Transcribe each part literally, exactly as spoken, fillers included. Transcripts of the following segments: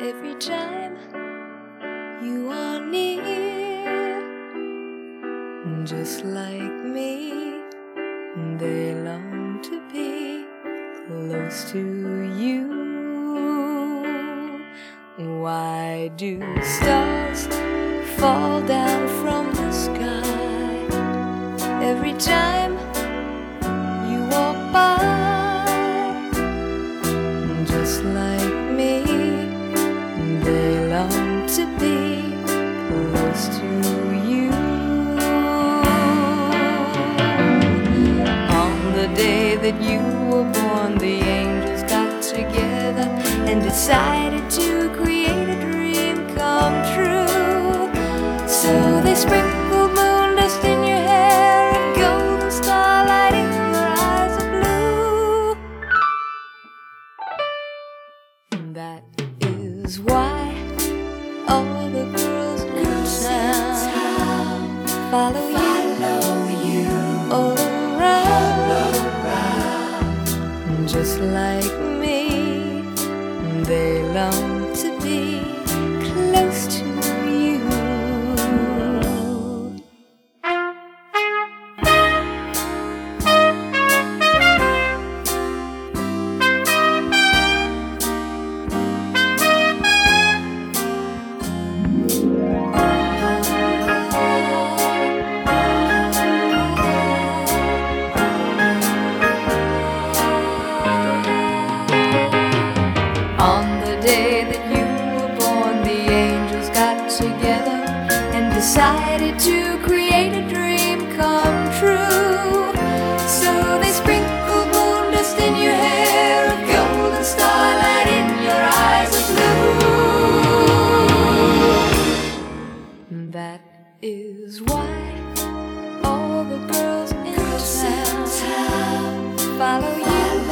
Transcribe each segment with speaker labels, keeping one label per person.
Speaker 1: every time you are near. Just like me, they long to be close to you. Why do stars fall down from the sky every time you walk by? Just like me, they long to be close to you. On the day that you were born, the angels got together and decided to create a dream come true. So they sprinkled moon dust in your hair and golden starlight in your eyes of blue. That is why all the girls in town follow you, follow you all around. Just like me, they long to be close to you. On the day that you were born, the angels got together and decided to create a dream come true. So they sprinkled moon dust in your hair, a golden starlight in your eyes of blue. That is why all the girls in town follow you.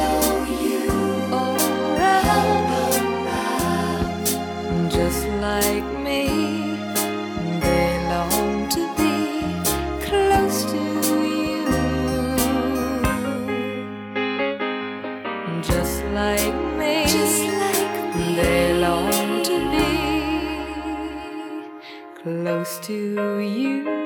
Speaker 1: Just like me, they long to be close to you. Just like me, Just like me. They long to be close to you.